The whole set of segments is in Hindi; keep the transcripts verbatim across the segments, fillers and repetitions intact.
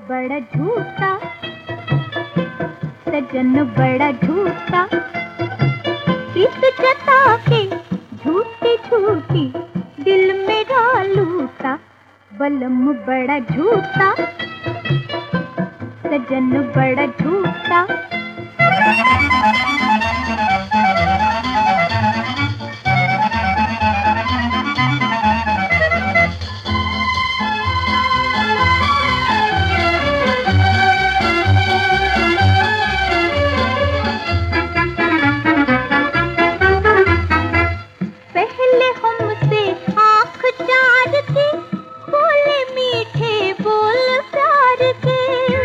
बड़ा झूठा, सजन बड़ा झूठा, प्रीत जता के झूठी झूठी दिल मेरा लूटा। बलम बड़ा झूठा, सजन बड़ा झूठा। पहले हमसे आँख चार के बोले मीठे बोल प्यार के,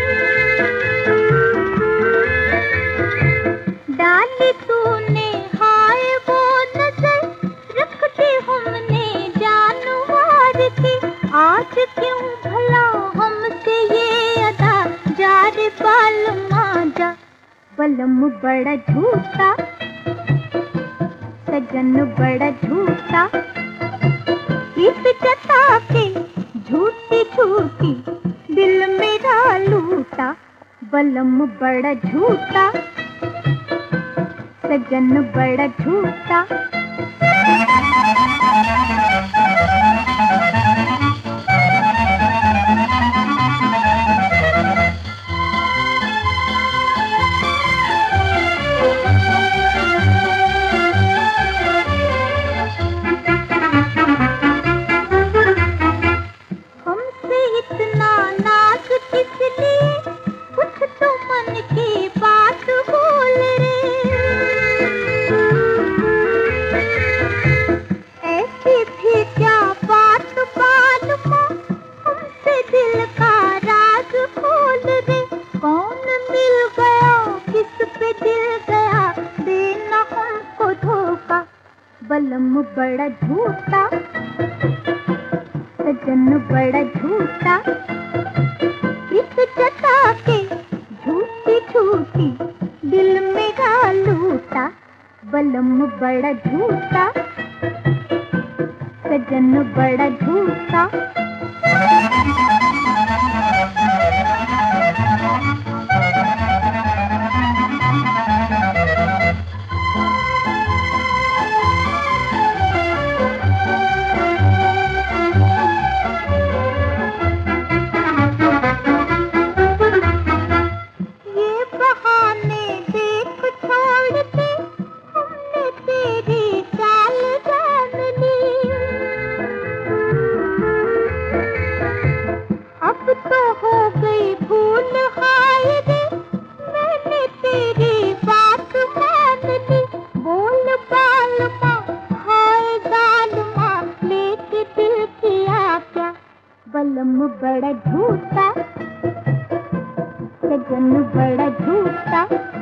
डाली तूने हाय वो नजर रखते हमने जान मार के। आज क्यों भला हमसे ये अदा, जा रे बालमा जा। बलम बड़ा झूठा, सजन बड़ा झूठा, प्रीत जता के झूठी झूठी दिल मेरा लूटा। बलम बड़ा झूठा, सजन बड़ा झूठा। हमसे इतना नाज किस लिए, कुछ तो मन की बात बोल रे। ऐसी भी क्या बात बालमा, हमसे दिल का राज खोल रे। कौन मिल गया किस पे दिल गया, देना हमको धोखा। बलम बड़ा झूठा, सजन बड़ा झूठा, प्रीत जता के झूठी झूठी दिल मेरा लूटा। बलम बड़ा झूठा, सजन बड़ा झूठा। ये बहाने देख छोड़ के हमने तेरी चाल जान ली। अब तो हो गई भूल हाय रे, मैंने तेरी बात मान ली। बोल बालमा हाय जालमा, लेके दिल किया क्या। बलम बड़ा झूठा, सजन बड़ा झूठा।